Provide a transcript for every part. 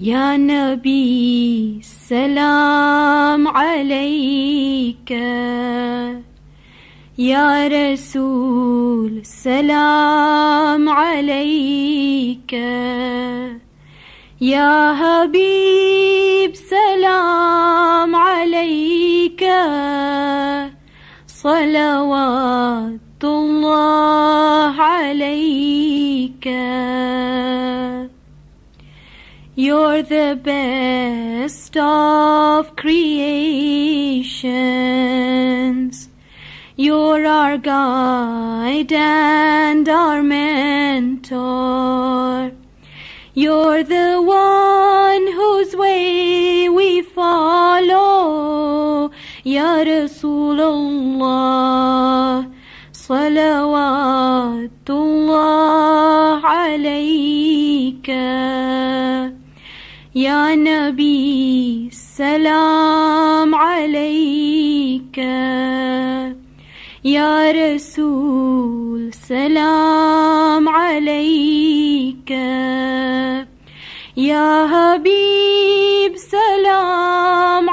يا نبي سلام عليك، يا رسول سلام عليك، يا حبيب سلام عليك، صلوات الله عليك. You're the best of creations. You're our guide and our mentor. You're the one whose way we follow. Ya Rasulullah, salawatullah alayka. Ya Nabi, salam alayka. Ya Rasul, salam alayka. Ya Habib, salam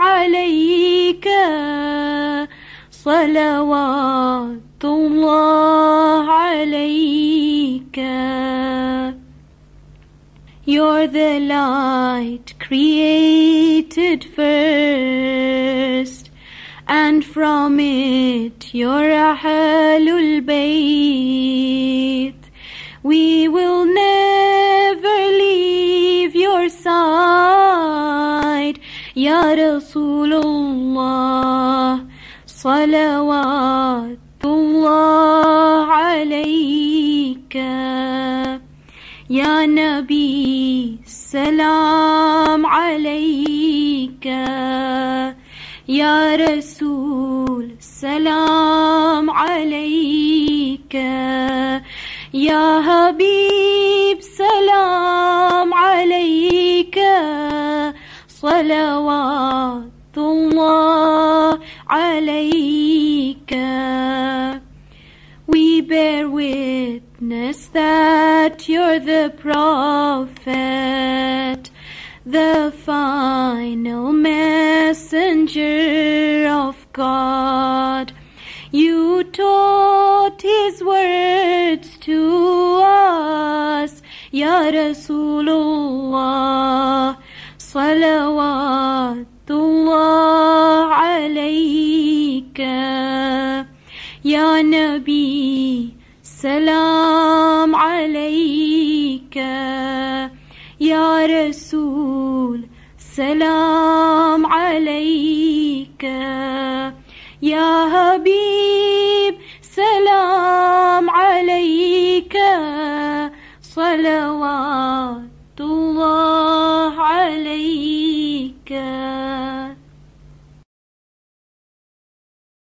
alayka. Salawatullah alayka. You're the light created first, and from it you're Ahlul Bayt. We will never leave your side, Ya Rasulullah, salawatullah alayka. Ya Nabi, salam alayka. Ya Rasul, salam alayka. Ya Habib, salam alayka. Salawatullah alayka. We bear witness that you're the Prophet, the final messenger of God. You taught his words to us, Ya Rasulullah, salawatullah alayka. Ya Nabi, salam alayka. Ya Rasul, salam alayka. Ya Habib, salam alayka. Salawat